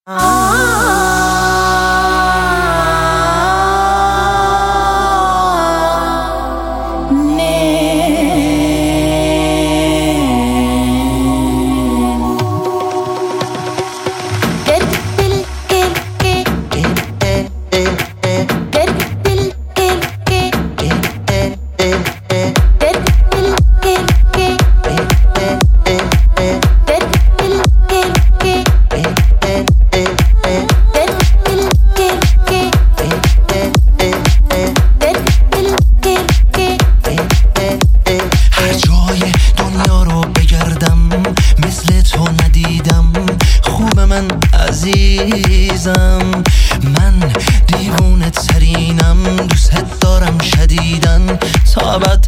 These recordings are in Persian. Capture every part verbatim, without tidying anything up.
عزیزم، من دیوونه ترینم، دوست دارم شدیدن، تا ابد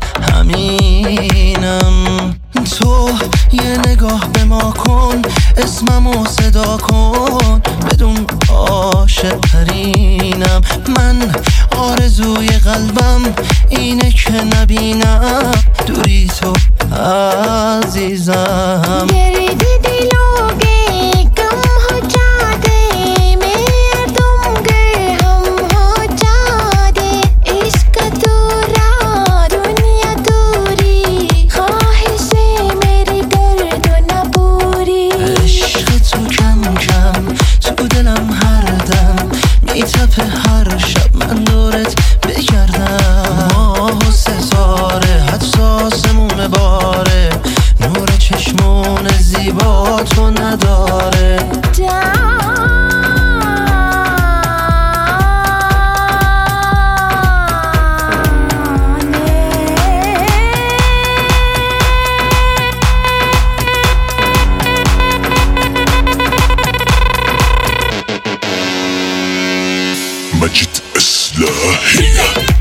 همینم. تو یه نگاه به ما کن، اسممو صدا کن، بدون عاشق ترینم. من آرزوی قلبم اینه که نبینم دوری تو عزیزم. میتپه هر شب من دورت بگردم، ماه و ستاره حتی آسمون باره، نور چشمون زیبا تو نداره. مجد إصلاحية.